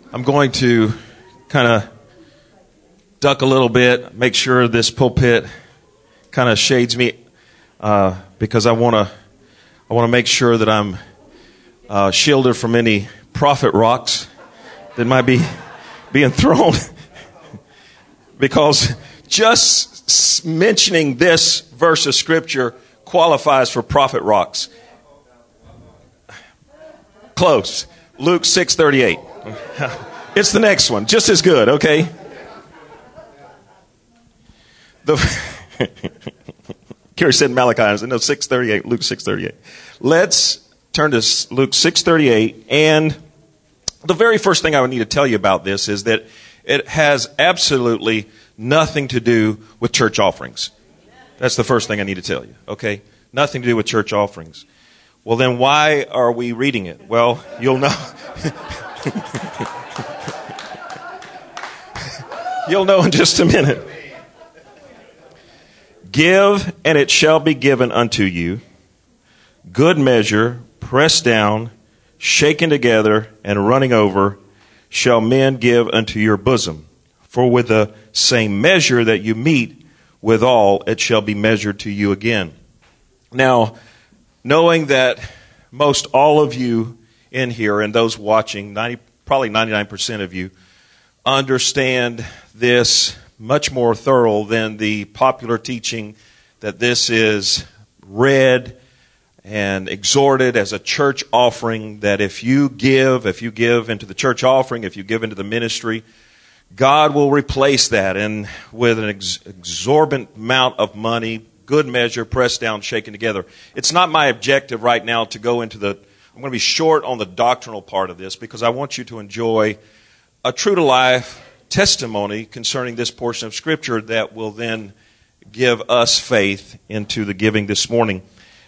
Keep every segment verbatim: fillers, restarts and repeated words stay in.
I'm going to kind of duck a little bit, make sure this pulpit kind of shades me, uh, because I want to I want to make sure that I'm uh, shielded from any prophet rocks that might be being thrown. Because just mentioning this verse of Scripture qualifies for prophet rocks. Close. Luke six thirty-eight. It's the next one. Just as good, okay? The Kerry said Malachi. I said, no, six thirty-eight. Luke six thirty-eight. Let's turn to Luke six thirty-eight. And the very first thing I would need to tell you about this is that it has absolutely nothing to do with church offerings. That's the first thing I need to tell you, okay? Nothing to do with church offerings. Well, then why are we reading it? Well, you'll know. You'll know in just a minute. Give, and it shall be given unto you. Good measure, pressed down, shaken together, and running over, shall men give unto your bosom. For with the same measure that you meet withal, it shall be measured to you again. Now, knowing that most all of you in here and those watching, ninety, probably ninety-nine percent of you, understand this much more thorough than the popular teaching that this is read and exhorted as a church offering, that if you give, if you give into the church offering, if you give into the ministry, God will replace that and with an ex- exorbitant amount of money, good measure, pressed down, shaken together. It's not my objective right now to go into the, I'm going to be short on the doctrinal part of this because I want you to enjoy a true-to-life testimony concerning this portion of Scripture that will then give us faith into the giving this morning.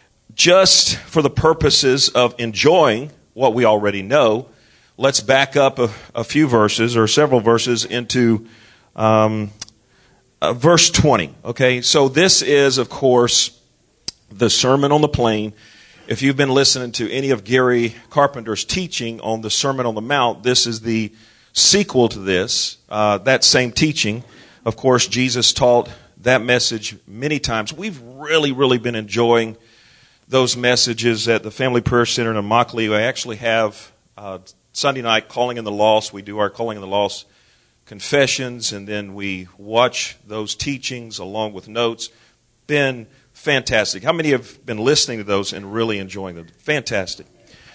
Just for the purposes of enjoying what we already know, let's back up a, a few verses or several verses into um, uh, verse twenty. Okay, so this is, of course, the Sermon on the Plain. If you've been listening to any of Gary Carpenter's teaching on the Sermon on the Mount, this is the sequel to this, uh, that same teaching. Of course, Jesus taught that message many times. We've really, really been enjoying those messages at the Family Prayer Center in Immokalee. We actually have uh, Sunday night Calling in the Lost. We do our Calling in the Lost confessions, and then we watch those teachings along with notes. Been fantastic. How many have been listening to those and really enjoying them? Fantastic.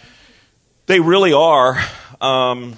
They really are... Um,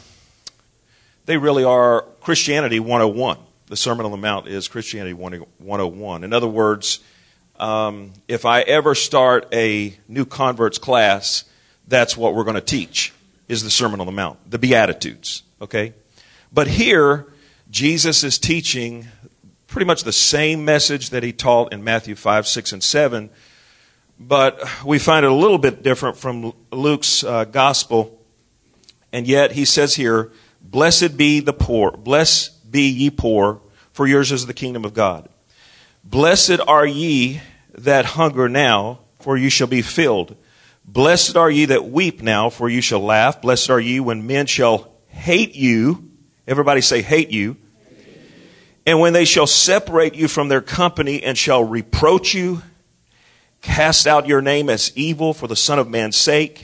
They really are Christianity one oh one. The Sermon on the Mount is Christianity one oh one. In other words, um, if I ever start a new converts class, that's what we're going to teach, is the Sermon on the Mount, the Beatitudes, okay? But here, Jesus is teaching pretty much the same message that he taught in Matthew five, six, and seven, but we find it a little bit different from Luke's uh, gospel, and yet he says here, Blessed be the poor, blessed be ye poor, for yours is the kingdom of God. Blessed are ye that hunger now, for you shall be filled. Blessed are ye that weep now, for you shall laugh. Blessed are ye when men shall hate you. Everybody say hate you. And when they shall separate you from their company and shall reproach you, cast out your name as evil for the Son of Man's sake.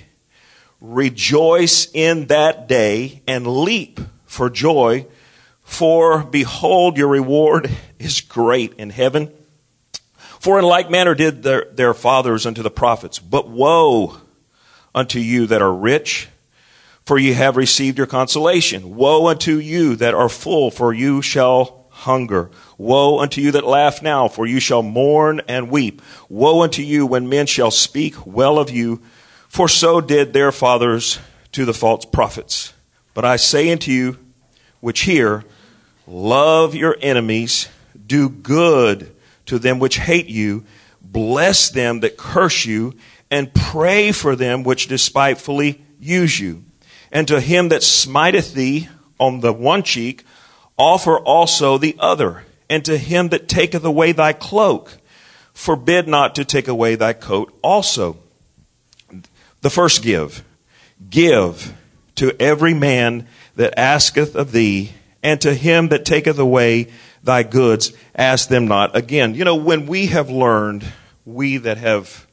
Rejoice in that day and leap for joy, for behold, your reward is great in heaven. For in like manner did their, their fathers unto the prophets. But woe unto you that are rich, for ye have received your consolation. Woe unto you that are full, for you shall hunger. Woe unto you that laugh now, for you shall mourn and weep. Woe unto you when men shall speak well of you, for so did their fathers to the false prophets. But I say unto you, which hear, love your enemies, do good to them which hate you, bless them that curse you, and pray for them which despitefully use you. And to him that smiteth thee on the one cheek, offer also the other. And to him that taketh away thy cloak, forbid not to take away thy coat also. The first give. Give to every man that asketh of thee, and to him that taketh away thy goods, ask them not again. You know, when we have learned, we that have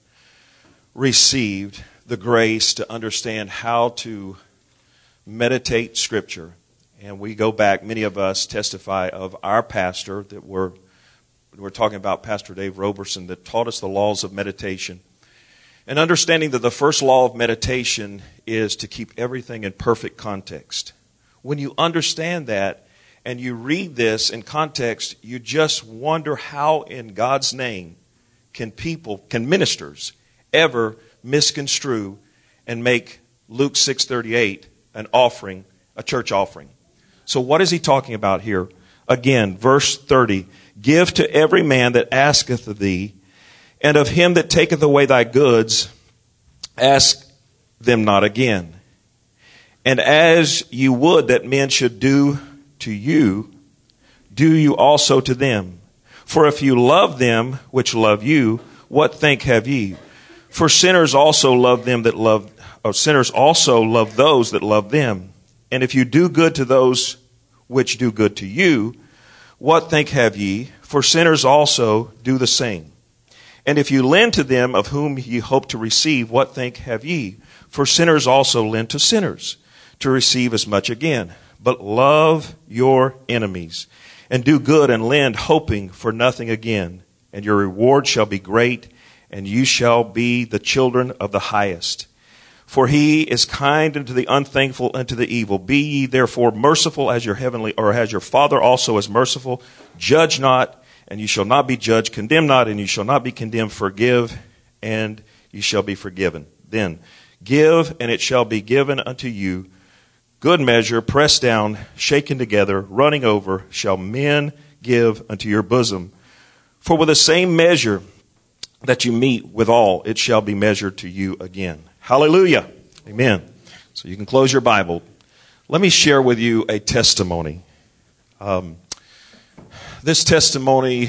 received the grace to understand how to meditate Scripture, and we go back, many of us testify of our pastor that we're, we're talking about, Pastor Dave Roberson, that taught us the laws of meditation. And understanding that the first law of meditation is to keep everything in perfect context. When you understand that and you read this in context, you just wonder how in God's name can people, can ministers ever misconstrue and make Luke six thirty-eight an offering, a church offering. So what is he talking about here? Again, verse thirty, give to every man that asketh of thee, and of him that taketh away thy goods, ask them not again. And as you would that men should do to you, do you also to them. For if you love them which love you, what think have ye? For sinners also love them that love, or sinners also love those that love them. And if you do good to those which do good to you, what think have ye? For sinners also do the same. And if you lend to them of whom ye hope to receive, what think have ye? For sinners also lend to sinners, to receive as much again. But love your enemies, and do good and lend, hoping for nothing again. And your reward shall be great, and you shall be the children of the highest. For he is kind unto the unthankful and to the evil. Be ye therefore merciful as your heavenly, or as your Father also is merciful. Judge not, and you shall not be judged. Condemn not, and you shall not be condemned. Forgive, and you shall be forgiven. Then give, and it shall be given unto you. Good measure, pressed down, shaken together, running over, shall men give unto your bosom. For with the same measure that you meet withal, it shall be measured to you again. Hallelujah. Amen. So you can close your Bible. Let me share with you a testimony. Um, this testimony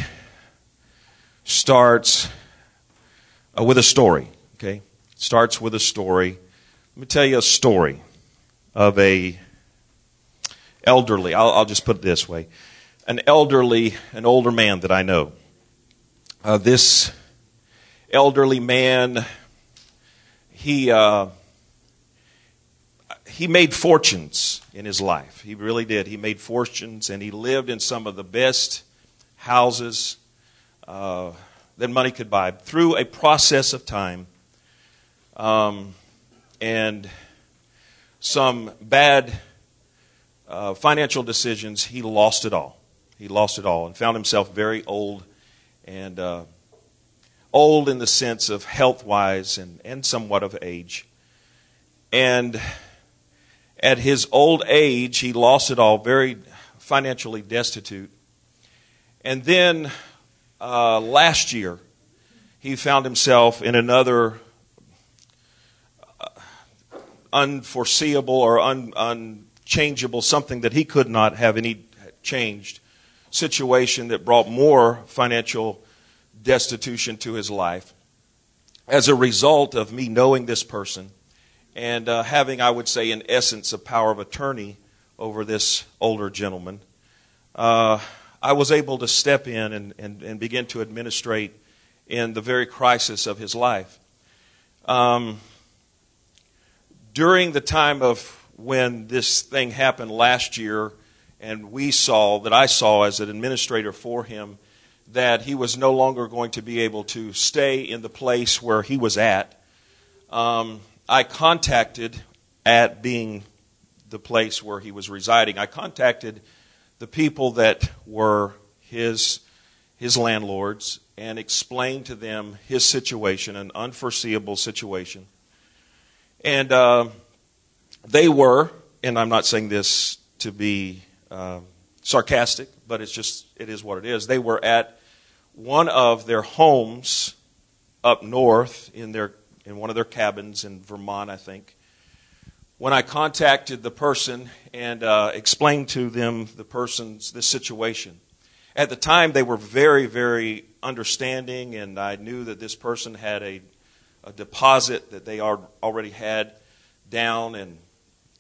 starts uh, with a story. Okay, it starts with a story. Let me tell you a story of a elderly, I'll, I'll just put it this way, an elderly, an older man that I know. Uh, this elderly man, he uh, he made fortunes in his life. He really did. He made fortunes, and he lived in some of the best houses uh, that money could buy through a process of time. Um, and some bad uh, financial decisions, he lost it all. He lost it all and found himself very old, and uh, old in the sense of health-wise and, and somewhat of age. And at his old age, he lost it all, very financially destitute. And then uh, last year, he found himself in another unforeseeable or un, unchangeable, something that he could not have any changed situation that brought more financial destitution to his life. As a result of me knowing this person and uh, having, I would say, in essence, a power of attorney over this older gentleman, uh, I was able to step in and, and, and begin to administrate in the very crisis of his life. Um, During the time of when this thing happened last year, and we saw, that I saw as an administrator for him, that he was no longer going to be able to stay in the place where he was at, um, I contacted, at being the place where he was residing, I contacted the people that were his, his landlords and explained to them his situation, an unforeseeable situation. And uh, they were, and I'm not saying this to be uh, sarcastic, but it's just, it is what it is. They were at one of their homes up north in their in one of their cabins in Vermont, I think, when I contacted the person and uh, explained to them the person's this situation. At the time, they were very, very understanding, and I knew that this person had a a deposit that they already had down, and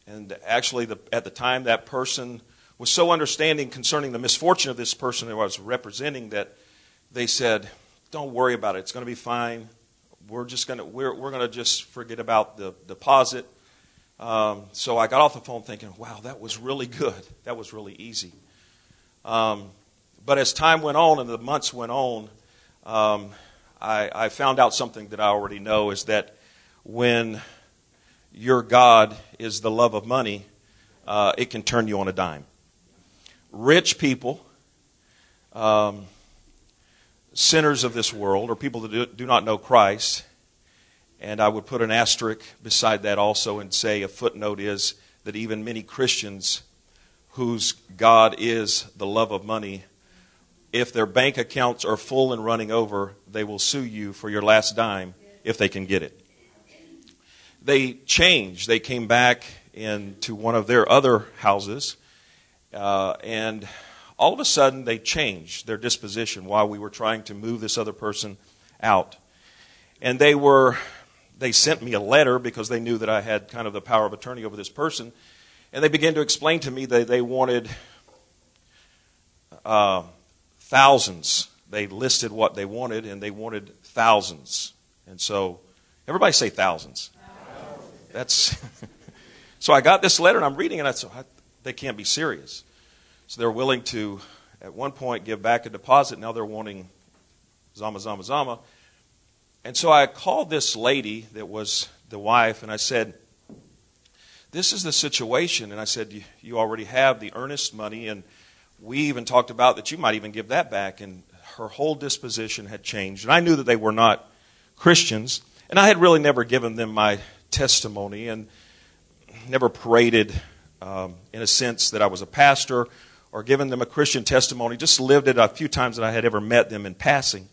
and actually, the, at the time, that person was so understanding concerning the misfortune of this person who I was representing that they said, "Don't worry about it. It's going to be fine. We're just going to we're we're going to just forget about the deposit." Um, so I got off the phone thinking, "Wow, that was really good. That was really easy." Um, but as time went on and the months went on, um, I, I found out something that I already know, is that when your God is the love of money, uh, it can turn you on a dime. Rich people, um, sinners of this world, or people that do, do not know Christ, and I would put an asterisk beside that also and say a footnote is that even many Christians whose God is the love of money, if their bank accounts are full and running over, they will sue you for your last dime if they can get it. They changed. They came back into one of their other houses, uh, and all of a sudden they changed their disposition while we were trying to move this other person out. And they were, they sent me a letter because they knew that I had kind of the power of attorney over this person. And they began to explain to me that they wanted uh, thousands. They listed what they wanted, and they wanted thousands. And so, everybody say thousands. That's so I got this letter, and I'm reading it, and I said, they can't be serious. So they're willing to, at one point, give back a deposit. Now they're wanting zama, zama, zama. And so I called this lady that was the wife, and I said, this is the situation. And I said, you, you already have the earnest money, and we even talked about that you might even give that back. And her whole disposition had changed. And I knew that they were not Christians, and I had really never given them my testimony and never paraded um, in a sense that I was a pastor or given them a Christian testimony, just lived it a few times that I had ever met them in passing.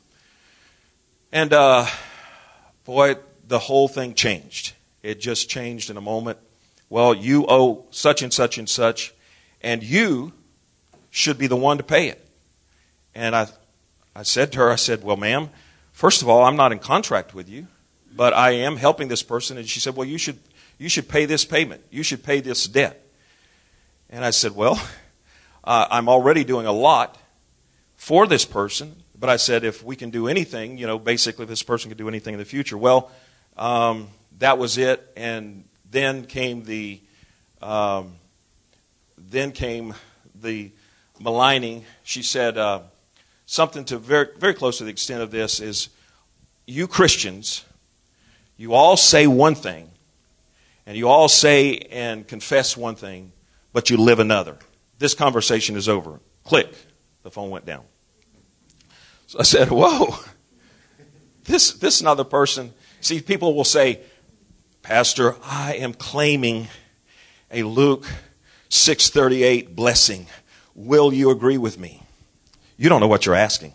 And uh, boy, the whole thing changed. It just changed in a moment. Well, you owe such and such and such, and you should be the one to pay it. And I, I said to her, I said, well, ma'am, first of all, I'm not in contract with you, but I am helping this person. And she said, well, you should you should pay this payment. You should pay this debt. And I said, well, uh, I'm already doing a lot for this person. But I said, if we can do anything, you know, basically if this person can do anything in the future. Well, um, that was it. And then came the, um, then came the maligning. She said uh, something to very, very close to the extent of this is, you Christians, you all say one thing, and you all say and confess one thing, but you live another. This conversation is over. Click. The phone went down. So I said, whoa, this this another person. See, people will say, Pastor, I am claiming a Luke six thirty-eight blessing. Will you agree with me? You don't know what you're asking.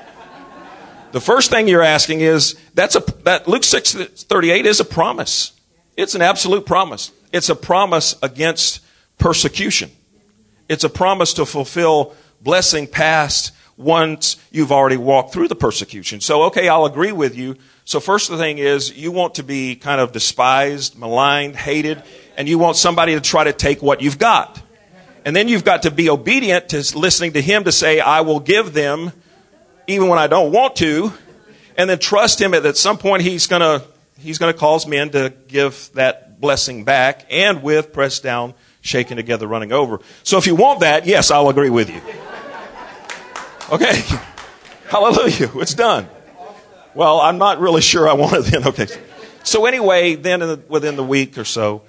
The first thing you're asking is, that's a that Luke six thirty-eight is a promise. It's an absolute promise. It's a promise against persecution. It's a promise to fulfill blessing past once you've already walked through the persecution. So, okay, I'll agree with you. So first the thing is, you want to be kind of despised, maligned, hated, and you want somebody to try to take what you've got. And then you've got to be obedient to listening to him to say, I will give them even when I don't want to, and then trust him that at some point he's going to he's going to cause men to give that blessing back, and with pressed down, shaken together, running over. So if you want that, yes, I'll agree with you. Okay. Hallelujah. It's done. Well, I'm not really sure I want it then. Okay. So anyway, then in the, within the week or so,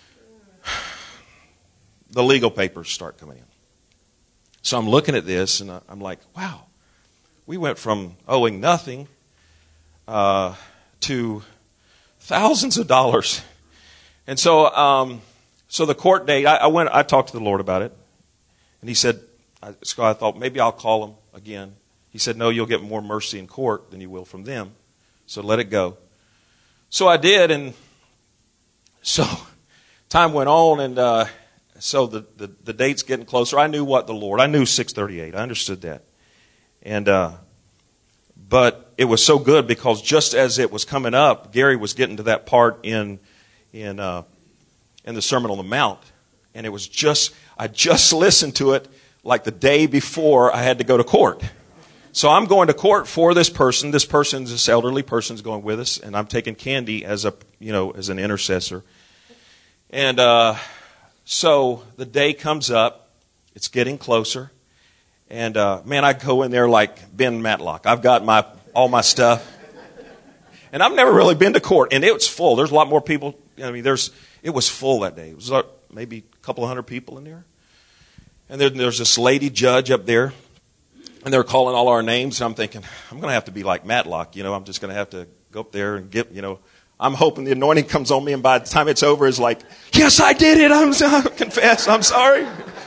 the legal papers start coming in. So I'm looking at this, and I'm like, wow. We went from owing nothing uh, to thousands of dollars. And so um, so the court date, I, I went. I talked to the Lord about it. And he said, I, so I thought, maybe I'll call him again. He said, no, you'll get more mercy in court than you will from them. So let it go. So I did, and so time went on, and uh, so the, the, the date's getting closer. I knew what the Lord, I knew six thirty-eight. I understood that. And uh, but it was so good because just as it was coming up, Gary was getting to that part in in uh, in the Sermon on the Mount. And it was just, I just listened to it like the day before I had to go to court. So I'm going to court for this person. This person, this elderly person's going with us, and I'm taking Candy as a, you know, as an intercessor. And uh, so the day comes up. It's getting closer. And uh, man, I go in there like Ben Matlock. I've got my all my stuff. And I've never really been to court, and it was full. There's a lot more people. I mean, there's it was full that day. It was like maybe a couple of hundred people in there. And there, there's this lady judge up there, and they're calling all our names. And I'm thinking, I'm going to have to be like Matlock. You know, I'm just going to have to go up there and get, you know, I'm hoping the anointing comes on me, and by the time it's over, it's like, yes, I did it. I'm I confess. I'm sorry.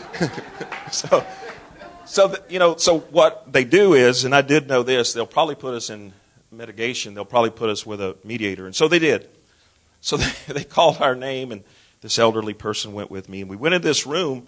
so, so the, you know, so what they do is, and I did know this, they'll probably put us in mitigation. They'll probably put us with a mediator, and so they did. So they, they called our name, and this elderly person went with me, and we went in this room.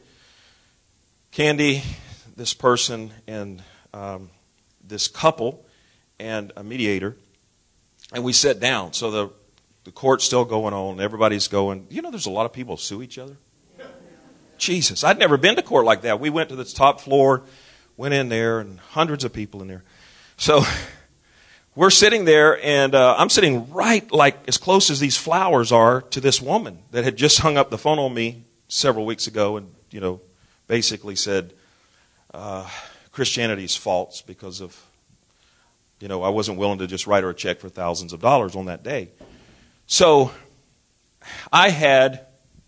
Candy, this person, and um, this couple, and a mediator, and we sat down. So the the court's still going on. Everybody's going. You know, there's a lot of people sue each other. Jesus, I'd never been to court like that. We went to the top floor, went in there, and hundreds of people in there. So we're sitting there, and uh, I'm sitting right, like as close as these flowers are to this woman that had just hung up the phone on me several weeks ago, and you know, basically said uh, Christianity's false because of, you know, I wasn't willing to just write her a check for thousands of dollars on that day. So I had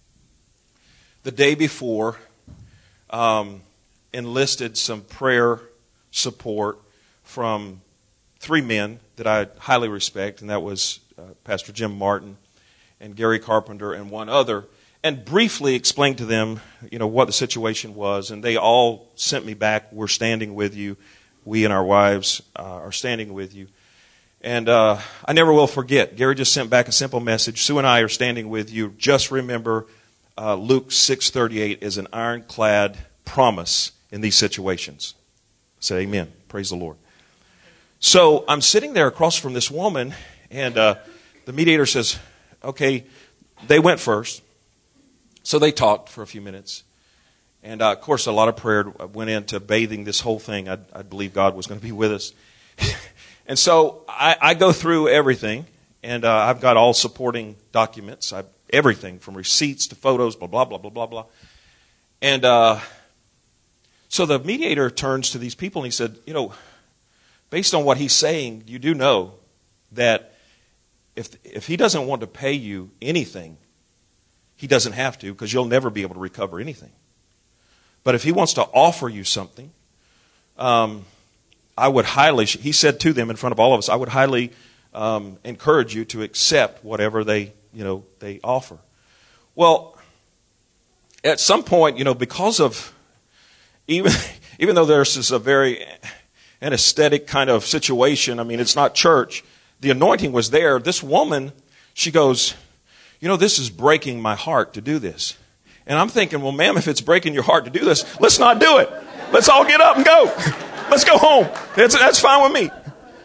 the day before um, enlisted some prayer support from three men that I highly respect, and that was uh, Pastor Jim Martin and Gary Carpenter and one other, and briefly explained to them, you know, what the situation was, and they all sent me back, we're standing with you, we and our wives uh, are standing with you. And uh, I never will forget, Gary just sent back a simple message, Sue and I are standing with you, just remember uh, Luke six thirty-eight is an ironclad promise in these situations. I said, amen, praise the Lord. So I'm sitting there across from this woman, and uh, the mediator says, okay, they went first. So they talked for a few minutes. And, uh, of course, a lot of prayer went into bathing this whole thing. I, I believe God was going to be with us. And so I, I go through everything, and uh, I've got all supporting documents, I, everything from receipts to photos, blah, blah, blah, blah, blah, blah. And uh, so the mediator turns to these people, and he said, you know, based on what he's saying, you do know that if if he doesn't want to pay you anything, he doesn't have to, because you'll never be able to recover anything. But if he wants to offer you something, um, I would highly, he said to them in front of all of us, I would highly um, encourage you to accept whatever they, you know, they offer. Well, at some point, you know, because of, even even though this is a very anesthetic kind of situation, I mean, it's not church, the anointing was there. This woman, she goes, you know, this is breaking my heart to do this. And I'm thinking, well, ma'am, if it's breaking your heart to do this, let's not do it. Let's all get up and go. Let's go home. That's, that's fine with me.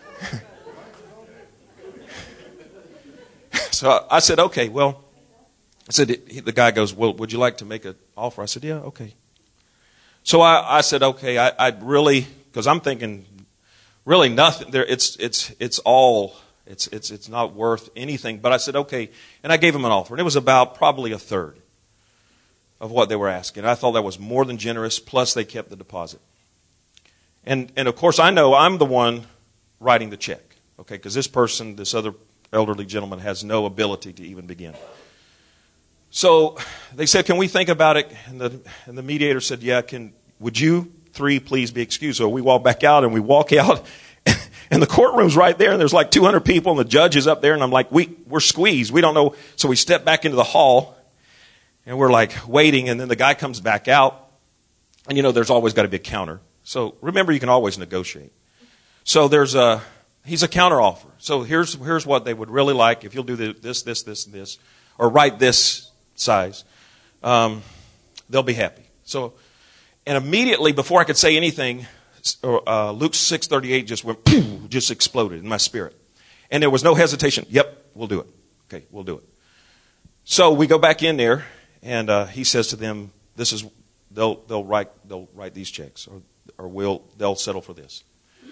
So I said, okay, well, I said, the guy goes, well, would you like to make an offer? I said, yeah, okay. So I, I said, okay, I, I'd really, because I'm thinking, really nothing there. It's, it's, it's all, it's, it's, it's not worth anything. But I said, okay. And I gave him an offer. And it was about probably a third of what they were asking. I thought that was more than generous. Plus they kept the deposit. And, and of course I know I'm the one writing the check. Okay. Because this person, this other elderly gentleman has no ability to even begin. So they said, can we think about it? And the, and the mediator said, yeah, can, would you three please be excused? So we walk back out, and we walk out, and the courtroom's right there, and there's like two hundred people, and the judge is up there, and I'm like, we, we're squeezed. We don't know. So we step back into the hall, and we're like waiting, and then the guy comes back out, and you know, there's always got to be a counter. So remember, you can always negotiate. So there's a, he's a counter offer. So here's, here's what they would really like if you'll do this, this, this, and this, or write this size, um, they'll be happy. So, and immediately before I could say anything, uh, Luke six thirty-eight just went, poof, just exploded in my spirit. And there was no hesitation. Yep, we'll do it. Okay, we'll do it. So we go back in there, and uh, he says to them, "This is they'll they'll write they'll write these checks, or or will they'll settle for this."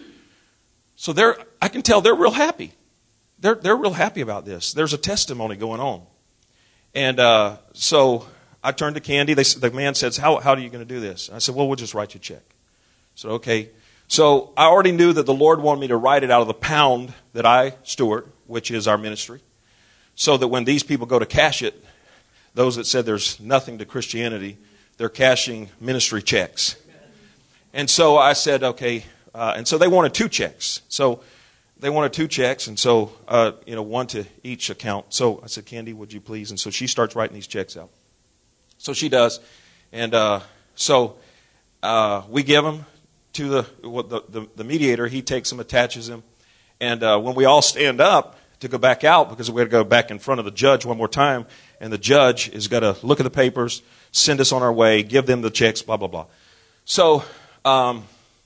So they're I can tell they're real happy. They're they're real happy about this. There's a testimony going on, and uh, so I turned to Candy. They, the man says, "How how are you going to do this?" And I said, "Well, we'll just write you a check." So okay. So I already knew that the Lord wanted me to write it out of the pound that I steward, which is our ministry, so that when these people go to cash it, those that said there's nothing to Christianity, they're cashing ministry checks. And so I said, okay, uh, and so they wanted two checks. So they wanted two checks, and so, uh, you know, one to each account. So I said, Candy, would you please? And so she starts writing these checks out. So she does. And uh, so uh, we give them to the, the, the, the mediator. He takes them, attaches them. And uh, when we all stand up to go back out, because we had to go back in front of the judge one more time, and the judge is going to look at the papers, send us on our way, give them the checks, blah, blah, blah. So, um,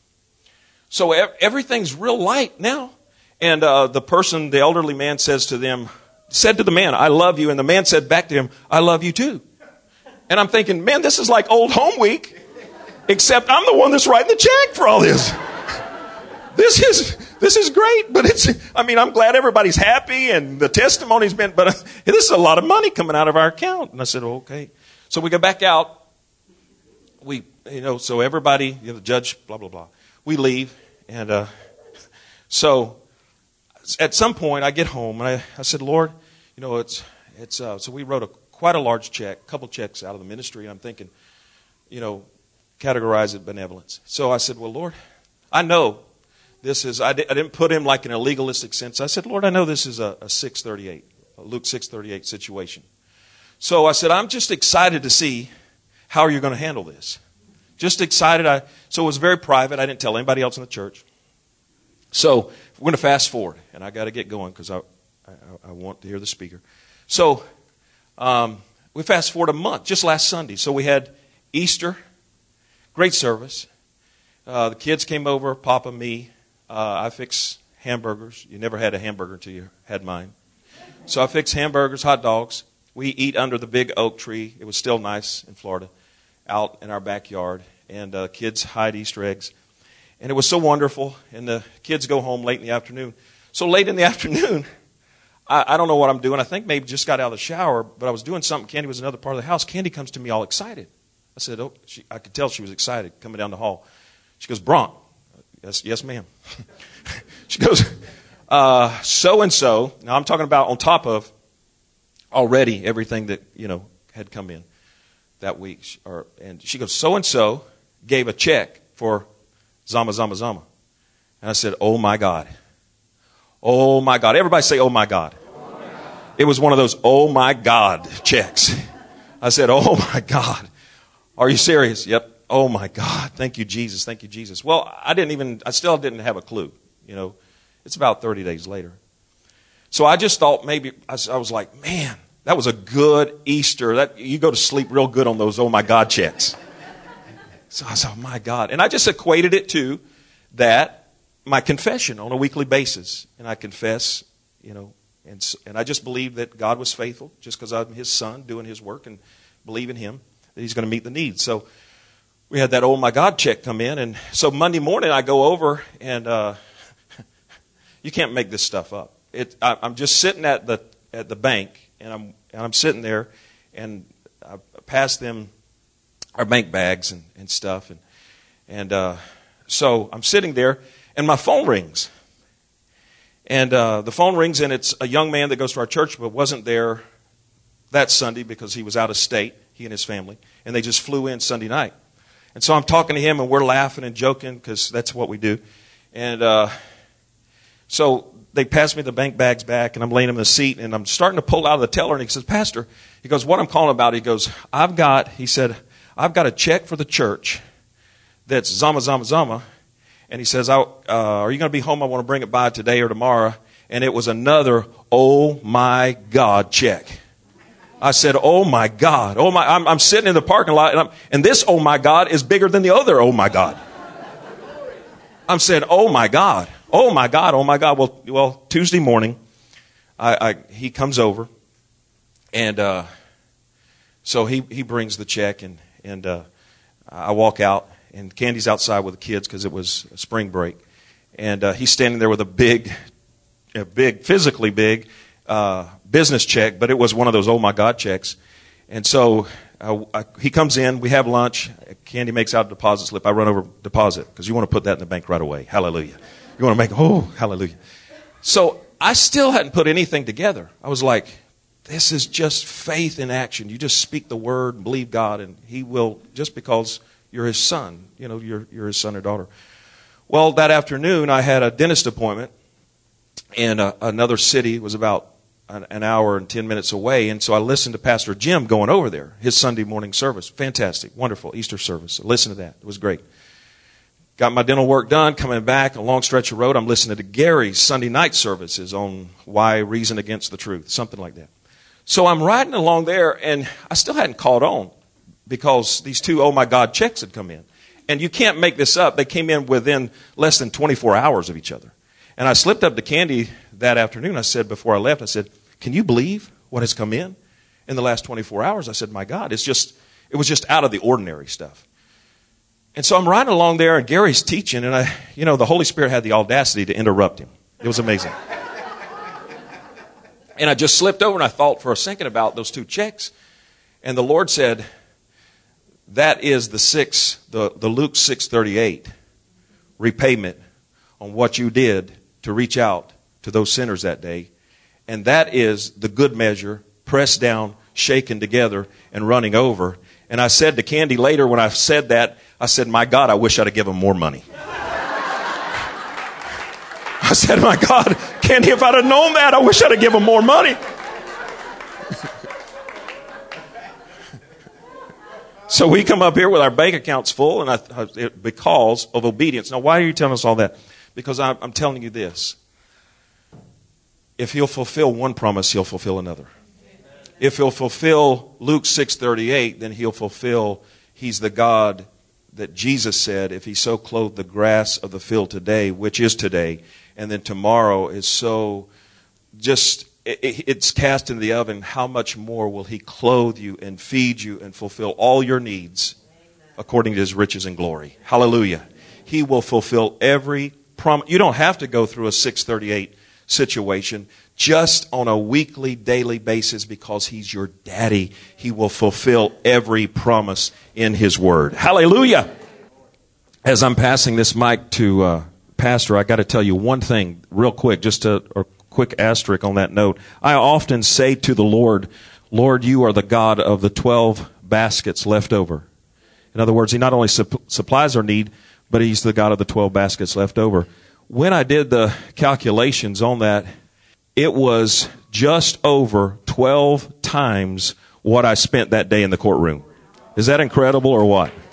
so ev- everything's real light now. And uh, the person, the elderly man says to them, said to the man, "I love you." And the man said back to him, "I love you too." And I'm thinking, man, this is like Old Home Week, except I'm the one that's writing the check for all this. This is this is great, but it's, I mean, I'm glad everybody's happy and the testimony's been, but uh, this is a lot of money coming out of our account. And I said, oh, okay. So we go back out. We, you know, so everybody, you know, the judge, blah, blah, blah. We leave. And uh, so at some point I get home and I, I said, Lord, you know, it's, it's, uh, so we wrote a quite a large check, a couple checks out of the ministry. And I'm thinking, you know, categorize it benevolence. So I said, well, Lord, I know this is, I, di- I didn't put him like in a legalistic sense. I said, Lord, I know this is a, a six thirty-eight, a Luke six thirty-eight situation. So I said, I'm just excited to see how you're going to handle this. Just excited. I, so it was very private. I didn't tell anybody else in the church. So we're going to fast forward, and I got to get going because I, I, I want to hear the speaker. So um, we fast forward a month, just last Sunday. So we had Easter, great service. Uh, the kids came over, Papa, me. Uh, I fix hamburgers. You never had a hamburger until you had mine. So I fix hamburgers, hot dogs. We eat under the big oak tree. It was still nice in Florida, out in our backyard. And uh, kids hide Easter eggs. And it was so wonderful. And the kids go home late in the afternoon. So late in the afternoon, I, I don't know what I'm doing. I think maybe just got out of the shower, but I was doing something. Candy was in another part of the house. Candy comes to me all excited. I said, oh, she, I could tell she was excited coming down the hall. She goes, Bronk. Yes, yes, ma'am. She goes, uh, so-and-so. Now I'm talking about on top of already everything that, you know, had come in that week. Or, and she goes, so-and-so gave a check for Zama, Zama, Zama. And I said, oh, my God. Oh, my God. Everybody say, oh, my God. Oh, my God. It was one of those, oh, my God checks. I said, oh, my God. Are you serious? Yep. Oh, my God. Thank you, Jesus. Thank you, Jesus. Well, I didn't even, I still didn't have a clue. You know, it's about thirty days later. So I just thought maybe, I was like, man, that was a good Easter. That you go to sleep real good on those oh, my God checks. So I said, oh, my God. And I just equated it to that, my confession on a weekly basis. And I confess, you know, and, and I just believe that God was faithful just because I'm his son doing his work and believe in him that he's going to meet the needs. So we had that oh my God check come in. And so Monday morning I go over and uh, you can't make this stuff up. It, I, I'm just sitting at the at the bank and I'm and I'm sitting there and I pass them our bank bags and, and stuff. And, and uh, so I'm sitting there and my phone rings. And uh, the phone rings and it's a young man that goes to our church but wasn't there that Sunday because he was out of state, he and his family. And they just flew in Sunday night. And so I'm talking to him, and we're laughing and joking because that's what we do. And uh, so they pass me the bank bags back, and I'm laying them in the seat, and I'm starting to pull out of the teller. And he says, Pastor, he goes, what I'm calling about, he goes, I've got, he said, I've got a check for the church that's Zama, Zama, Zama. And he says, I, uh, are you going to be home? I want to bring it by today or tomorrow. And it was another, oh, my God, check. I said, oh, my God. Oh, my! I'm, I'm sitting in the parking lot, and, I'm, and this, oh, my God, is bigger than the other, oh, my God. I'm saying, oh, my God. Oh, my God. Oh, my God. Well, well Tuesday morning, I, I, he comes over, and uh, So he, he brings the check, and, and uh, I walk out, and Candy's outside with the kids because it was a spring break. And uh, he's standing there with a big, a big, physically big uh, business check, but it was one of those oh my God checks. And so uh, I, he comes in, we have lunch, Candy makes out a deposit slip. I run over deposit because you want to put that in the bank right away. Hallelujah. You want to make, oh, hallelujah. So I still hadn't put anything together. I was like, this is just faith in action. You just speak the word and believe God, and he will, just because you're his son. You know, you're, you're his son or daughter. Well, that afternoon, I had a dentist appointment in uh, another city. It was about an, an hour and ten minutes away, and so I listened to Pastor Jim going over there, his Sunday morning service. Fantastic, wonderful Easter service. I listened to that. It was great. Got my dental work done, coming back, a long stretch of road. I'm listening to Gary's Sunday night services on why reason against the truth, something like that. So I'm riding along there, and I still hadn't caught on because these two oh my God checks had come in. And you can't make this up. They came in within less than twenty-four hours of each other. And I slipped up to Candy that afternoon. I said, before I left, I said, can you believe what has come in in the last twenty-four hours? I said, my God, it's just, it was just out of the ordinary stuff. And so I'm riding along there, and Gary's teaching, and I, you know, the Holy Spirit had the audacity to interrupt him. It was amazing. And I just slipped over, and I thought for a second about those two checks. And the Lord said, that is the six, the, the Luke six thirty-eight repayment on what you did to reach out to those sinners that day. And that is the good measure, pressed down, shaken together, and running over. And I said to Candy later when I said that, I said, my God, I wish I'd have given more money. I said, my God, Candy, if I'd have known that, I wish I'd have given more money. So we come up here with our bank accounts full, and I, it, because of obedience. Now, why are you telling us all that? Because I'm, I'm telling you this. If he'll fulfill one promise, he'll fulfill another. If he'll fulfill Luke six thirty-eight, then he'll fulfill, he's the God that Jesus said, if he so clothed the grass of the field today, which is today, and then tomorrow is so just, it, it's cast into the oven, how much more will he clothe you and feed you and fulfill all your needs according to his riches and glory? Hallelujah. He will fulfill every promise. You don't have to go through a six thirty-eight situation. Just on a weekly, daily basis, because he's your daddy, he will fulfill every promise in his word. Hallelujah. As I'm passing this mic to uh, Pastor, I got to tell you one thing real quick, just a, a quick asterisk on that note. I often say to the Lord, Lord, you are the God of the twelve baskets left over. In other words, he not only supp- supplies our need, but he's the God of the twelve baskets left over. When I did the calculations on that, it was just over twelve times what I spent that day in the courtroom. Is that incredible or what?